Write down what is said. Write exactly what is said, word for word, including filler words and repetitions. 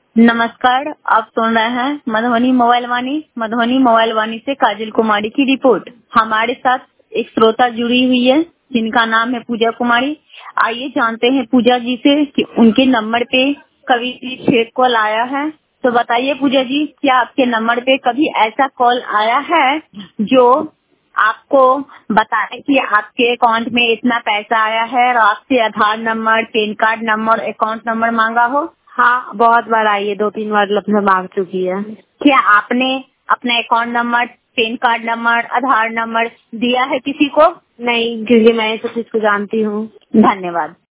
नमस्कार, आप सुन रहे हैं मधुबनी मोबाइल वाणी। मधुबनी मोबाइल वाणी से काजल कुमारी की रिपोर्ट। हमारे साथ एक श्रोता जुड़ी हुई है जिनका नाम है पूजा कुमारी। आइए जानते हैं पूजा जी से कि उनके नंबर पे कभी भी फेक कॉल आया है। तो बताइए पूजा जी, क्या आपके नंबर पे कभी ऐसा कॉल आया है जो आपको बताए कि आपके अकाउंट में इतना पैसा आया है और आपसे Aadhaar number, PAN card number, account number मांगा हो? हाँ, बहुत बार आई है, दो तीन बार लगभग मांग चुकी है। क्या आपने अपने account number, PAN card number, Aadhaar number दिया है किसी को? नहीं, क्योंकि मैं इस चीज को जानती हूँ। धन्यवाद।